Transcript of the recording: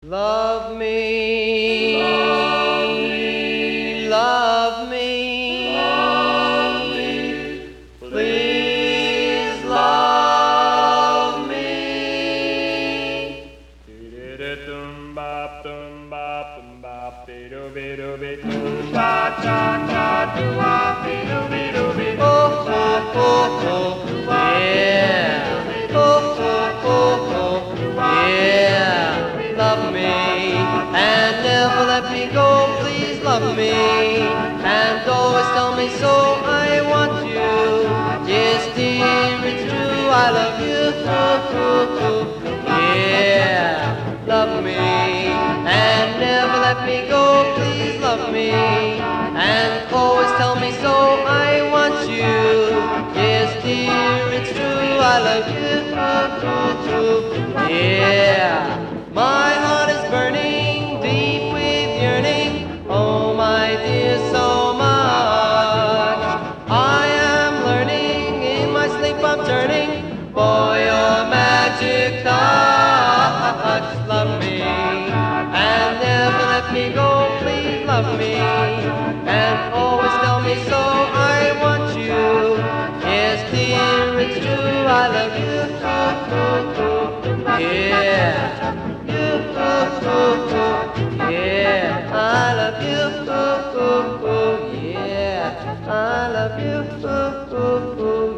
Love me, love me, Love me, please love me. Dum bop dum bop dum bop doo be doo be doo cha cha cha doo wop doo be doo be doo Oh, cha oh, cha oh, cha oh, yeah. Oh, oh, oh, oh, yeah. Love me and never let me go. Please love me and always tell me so. I want you. Yes, dear, it's true. I love you. Yeah. Love me and never let me go. Please love me and always tell me so. I want you. Yes, dear, it's true. I love you. Yeah. My heart is burning deep with yearning. Oh, my dear, so much. I am learning in my sleep. I'm turning for your magic touch. Love me and never let me go. Please love me and always tell me so. I want you. Yes, dear, it's true. I love you. Yeah. Yeah, I love you. Yeah, I love you.